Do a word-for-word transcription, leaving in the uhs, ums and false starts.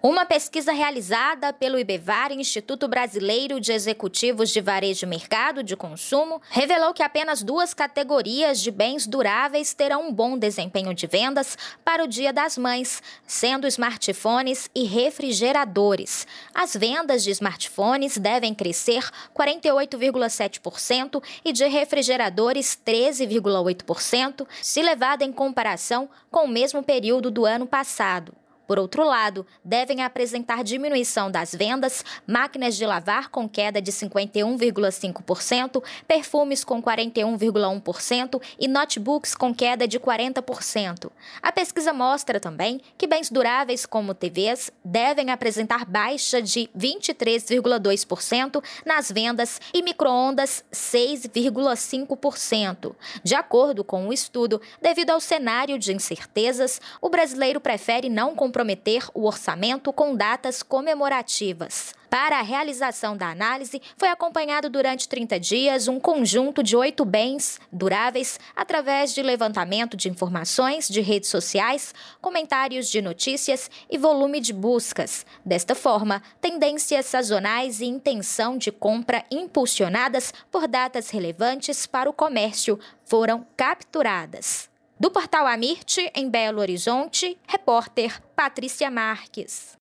Uma pesquisa realizada pelo IBEVAR, Instituto Brasileiro de Executivos de Varejo e Mercado de Consumo, revelou que apenas duas categorias de bens duráveis terão um bom desempenho de vendas para o Dia das Mães, sendo smartphones e refrigeradores. As vendas de smartphones devem crescer quarenta e oito vírgula sete por cento e de refrigeradores treze vírgula oito por cento, se levada em comparação com o mesmo período do ano passado. Por outro lado, devem apresentar diminuição das vendas máquinas de lavar com queda de cinquenta e um vírgula cinco por cento, perfumes com quarenta e um vírgula um por cento e notebooks com queda de quarenta por cento. A pesquisa mostra também que bens duráveis como T Vs devem apresentar baixa de vinte e três vírgula dois por cento nas vendas e micro-ondas seis vírgula cinco por cento. De acordo com o estudo, devido ao cenário de incertezas, o brasileiro prefere não comprometer o orçamento com datas comemorativas. Para a realização da análise, foi acompanhado durante trinta dias um conjunto de oito bens duráveis através de levantamento de informações de redes sociais, comentários de notícias e volume de buscas. Desta forma, tendências sazonais e intenção de compra impulsionadas por datas relevantes para o comércio foram capturadas. Do Portal Amirte, em Belo Horizonte, repórter Patrícia Marques.